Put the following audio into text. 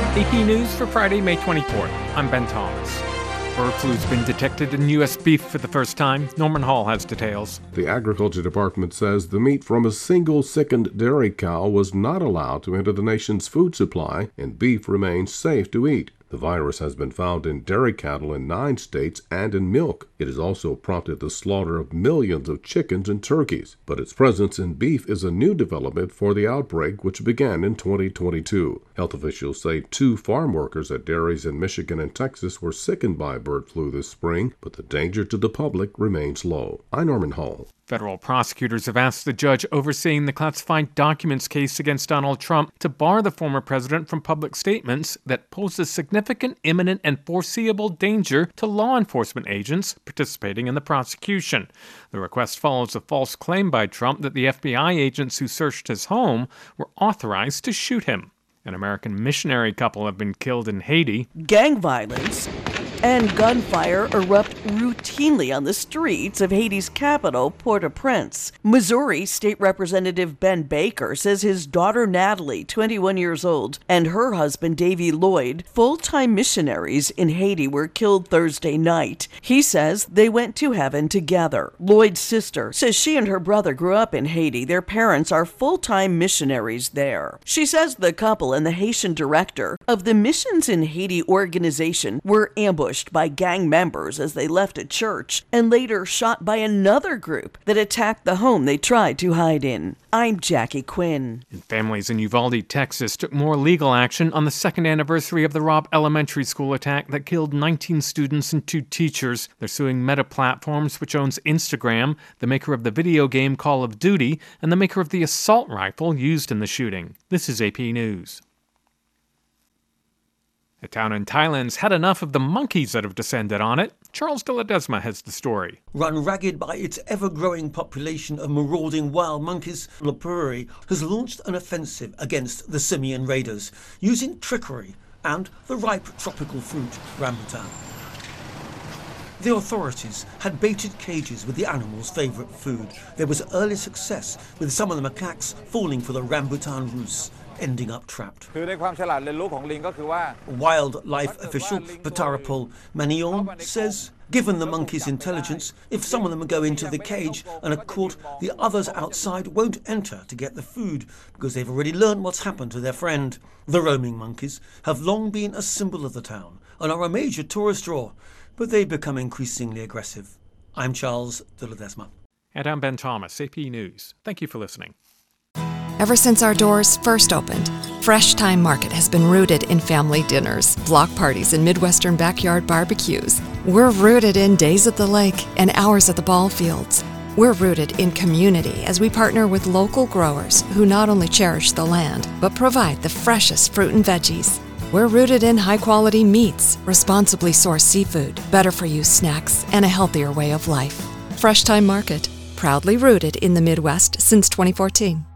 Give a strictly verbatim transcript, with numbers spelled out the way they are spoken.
A P News for Friday, May twenty-fourth. I'm Ben Thomas. Bird flu's been detected in U S beef for the first time. Norman Hall has details. The Agriculture Department says the meat from a single sickened dairy cow was not allowed to enter the nation's food supply, and beef remains safe to eat. The virus has been found in dairy cattle in nine states and in milk. It has also prompted the slaughter of millions of chickens and turkeys. But its presence in beef is a new development for the outbreak, which began in twenty twenty-two. Health officials say two farm workers at dairies in Michigan and Texas were sickened by bird flu this spring, but the danger to the public remains low. I'm Norman Hall. Federal prosecutors have asked the judge overseeing the classified documents case against Donald Trump to bar the former president from public statements that pose a significant, imminent, and foreseeable danger to law enforcement agents participating in the prosecution. The request follows a false claim by Trump that the F B I agents who searched his home were authorized to shoot him. An American missionary couple have been killed in Haiti. Gang violence and gunfire erupt routinely on the streets of Haiti's capital, Port-au-Prince. Missouri State Representative Ben Baker says his daughter Natalie, twenty-one years old, and her husband Davy Lloyd, full-time missionaries in Haiti, were killed Thursday night. He says they went to heaven together. Lloyd's sister says she and her brother grew up in Haiti. Their parents are full-time missionaries there. She says the couple and the Haitian director of the Missions in Haiti organization were ambushed by gang members as they left a church and later shot by another group that attacked the home they tried to hide in. I'm Jackie Quinn. And families in Uvalde, Texas took more legal action on the second anniversary of the Robb Elementary School attack that killed nineteen students and two teachers. They're suing Meta Platforms, which owns Instagram, the maker of the video game Call of Duty, and the maker of the assault rifle used in the shooting. This is A P News. A town in Thailand's had enough of the monkeys that have descended on it. Charles de Ledesma has the story. Run ragged by its ever-growing population of marauding wild monkeys, Lopburi has launched an offensive against the simian raiders, using trickery and the ripe tropical fruit, rambutan. The authorities had baited cages with the animals' favourite food. There was early success, with some of the macaques falling for the rambutan ruse, ending up trapped. Wildlife official Patarapol Manion says, given the monkeys' intelligence, if some of them go into the cage and are caught, the others outside won't enter to get the food because they've already learned what's happened to their friend. The roaming monkeys have long been a symbol of the town and are a major tourist draw, but they've become increasingly aggressive. I'm Charles de Ledesma. And I'm Ben Thomas, A P News. Thank you for listening. Ever since our doors first opened, Fresh Time Market has been rooted in family dinners, block parties, and Midwestern backyard barbecues. We're rooted in days at the lake and hours at the ball fields. We're rooted in community as we partner with local growers who not only cherish the land, but provide the freshest fruit and veggies. We're rooted in high-quality meats, responsibly sourced seafood, better-for-you snacks, and a healthier way of life. Fresh Time Market, proudly rooted in the Midwest since twenty fourteen.